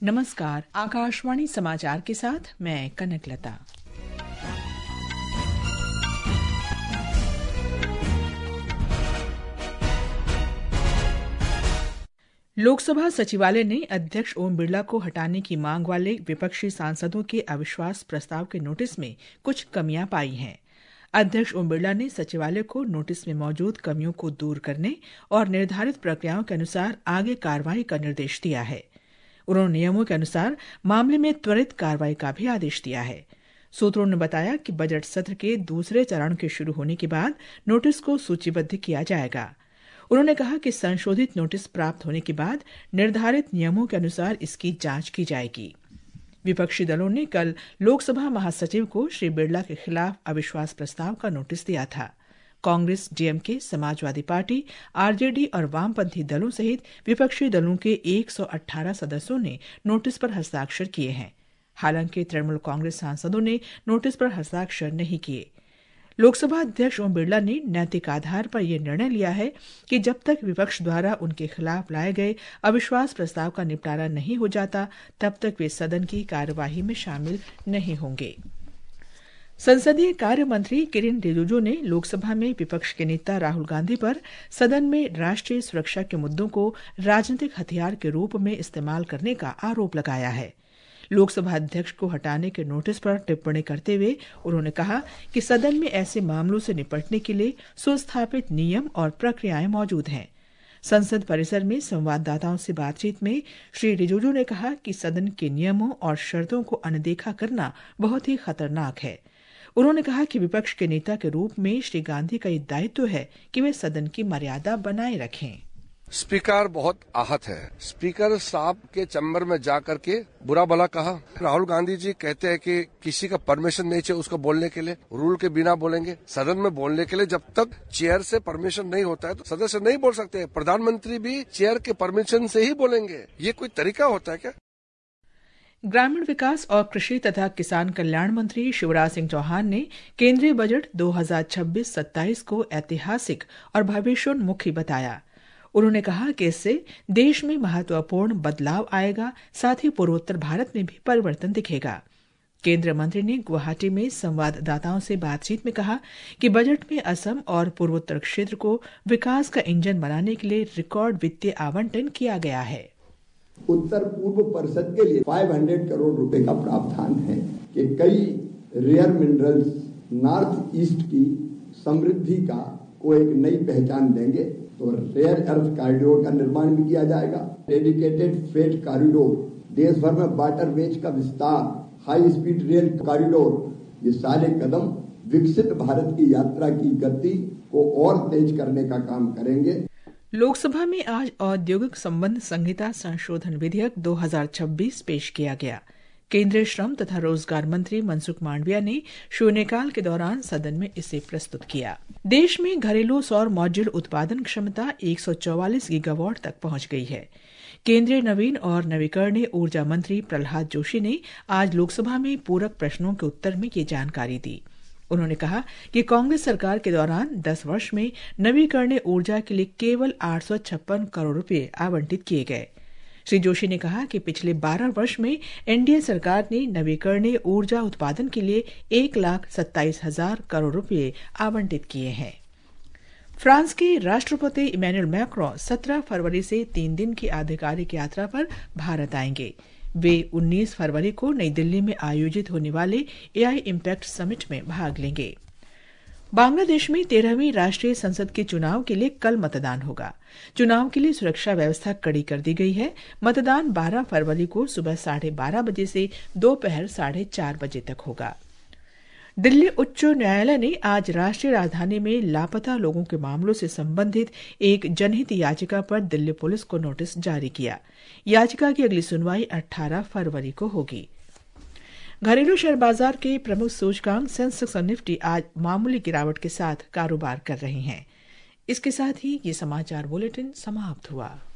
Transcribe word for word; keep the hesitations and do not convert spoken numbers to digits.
नमस्कार, आकाशवाणी समाचार के साथ मैं कनकलता। लोकसभा सचिवालय ने अध्यक्ष ओम बिरला को हटाने की मांग वाले विपक्षी सांसदों के अविश्वास प्रस्ताव के नोटिस में कुछ कमियां पाई हैं। अध्यक्ष ओम बिरला ने सचिवालय को नोटिस में मौजूद कमियों को दूर करने और निर्धारित प्रक्रियाओं के अनुसार आगे कार्रवाई का निर्देश दिया है। उन्होंने नियमों के अनुसार मामले में त्वरित कार्रवाई का भी आदेश दिया है। सूत्रों ने बताया कि बजट सत्र के दूसरे चरण के शुरू होने के बाद नोटिस को सूचीबद्ध किया जाएगा। उन्होंने कहा कि संशोधित नोटिस प्राप्त होने के बाद निर्धारित नियमों के अनुसार इसकी जांच की जाएगी। विपक्षी दलों ने कल लोकसभा महासचिव को श्री बिरला के खिलाफ अविश्वास प्रस्ताव का नोटिस दिया था। Congress, DMK, Samajwadi party, RJD और वामपंथी दलों सहित विपक्षी दलों के एक सौ अठारह सदस्यों ने नोटिस पर हस्ताक्षर किए हैं। हालांकि तृणमूल कांग्रेस सांसदों ने नोटिस पर हस्ताक्षर नहीं किए। लोकसभा अध्यक्ष ओम बिरला ने नैतिक आधार पर यह निर्णय लिया है कि जब तक विपक्ष द्वारा उनके खिलाफ लाए गए अविश्वास प्रस्ताव का निपटारा नहीं हो जाता, तब तक वे सदन की कार्यवाही में शामिल नहीं होंगे। संसदीय कार्य मंत्री किरेन रिजिजू ने लोकसभा में विपक्ष के नेता राहुल गांधी पर सदन में राष्ट्रीय सुरक्षा के मुद्दों को राजनीतिक हथियार के रूप में इस्तेमाल करने का आरोप लगाया है। लोकसभा अध्यक्ष को हटाने के नोटिस पर टिप्पणी करते हुए उन्होंने कहा कि सदन में ऐसे मामलों से निपटने के लिए सुस्थापित नियम और प्रक्रियाएं मौजूद हैं। संसद परिसर में संवाददाताओं से बातचीत में श्री रिजिजू ने कहा कि सदन के नियमों और शर्तों को अनदेखा करना बहुत ही खतरनाक है। उन्होंने कहा कि विपक्ष के नेता के रूप में श्री गांधी का ये दायित्व है कि वे सदन की मर्यादा बनाए रखें। स्पीकर बहुत आहत है। स्पीकर साहब के चैम्बर में जाकर के बुरा भला कहा। राहुल गांधी जी कहते हैं कि किसी का परमिशन नहीं चाहिए उसको बोलने के लिए, रूल के बिना बोलेंगे। सदन में बोलने के लिए जब तक चेयर से परमिशन नहीं होता है तो सदस्य नहीं बोल सकते। प्रधानमंत्री भी चेयर के परमिशन से ही बोलेंगे। ये कोई तरीका होता है क्या? ग्रामीण विकास और कृषि तथा किसान कल्याण मंत्री शिवराज सिंह चौहान ने केंद्रीय बजट दो हज़ार छब्बीस सत्ताईस को ऐतिहासिक और भविष्योन्मुखी बताया। उन्होंने कहा कि इससे देश में महत्वपूर्ण बदलाव आएगा, साथ ही पूर्वोत्तर भारत में भी परिवर्तन दिखेगा। केंद्रीय मंत्री ने गुवाहाटी में संवाददाताओं से बातचीत में कहा कि बजट में असम और पूर्वोत्तर क्षेत्र को विकास का इंजन बनाने के लिए रिकॉर्ड वित्तीय आवंटन किया गया है। उत्तर पूर्व परिषद के लिए पाँच सौ करोड़ रुपए का प्रावधान है कि कई रेयर मिनरल्स नॉर्थ ईस्ट की समृद्धि का को एक नई पहचान देंगे। तो रेयर अर्थ कॉरिडोर का निर्माण भी किया जाएगा। डेडिकेटेड फ्रेट कॉरिडोर, देश भर में वाटरवेज का विस्तार, हाई स्पीड रेल कॉरिडोर, ये सारे कदम विकसित भारत की यात्रा की गति को और तेज करने का काम करेंगे। लोकसभा में आज औद्योगिक संबंध संहिता संशोधन विधेयक दो हज़ार छब्बीस पेश किया गया। केंद्रीय श्रम तथा रोजगार मंत्री मनसुख मांडविया ने शून्यकाल के दौरान सदन में इसे प्रस्तुत किया। देश में घरेलू सौर मॉड्यूल उत्पादन क्षमता एक सौ चौवालीस गीगावाट तक पहुंच गई है। केंद्रीय नवीन और नवीकरणीय ऊर्जा मंत्री प्रहलाद जोशी ने आज लोकसभा में पूरक प्रश्नों के उत्तर में ये जानकारी दी। उन्होंने कहा कि कांग्रेस सरकार के दौरान दस वर्ष में नवीकरणीय ऊर्जा के लिए केवल आठ सौ छप्पन करोड़ रुपए आवंटित किए गए। श्री जोशी ने कहा कि पिछले बारह वर्ष में एनडीए सरकार ने नवीकरणीय ऊर्जा उत्पादन के लिए एक लाख सत्ताईस हजार करोड़ रुपए आवंटित किए हैं। फ्रांस के राष्ट्रपति इमैनुअल मैक्रों सत्रह फरवरी से तीन दिन की आधिकारिक यात्रा पर भारत आएंगे। वे उन्नीस फरवरी को नई दिल्ली में आयोजित होने वाले एआई इम्पैक्ट समिट में भाग लेंगे। बांग्लादेश में तेरहवीं राष्ट्रीय संसद के चुनाव के लिए कल मतदान होगा। चुनाव के लिए सुरक्षा व्यवस्था कड़ी कर दी गई है। मतदान बारह फरवरी को सुबह साढ़े बारह बजे से दोपहर साढ़े चार बजे तक होगा। दिल्ली उच्च न्यायालय ने आज राष्ट्रीय राजधानी में लापता लोगों के मामलों से संबंधित एक जनहित याचिका पर दिल्ली पुलिस को नोटिस जारी किया। याचिका की अगली सुनवाई अठारह फरवरी को होगी। घरेलू शेयर बाजार के प्रमुख सूचकांक सेंसेक्स और निफ्टी आज मामूली गिरावट के साथ कारोबार कर रहे हैं। इसके साथ ही ये समाचार बुलेटिन समाप्त हुआ।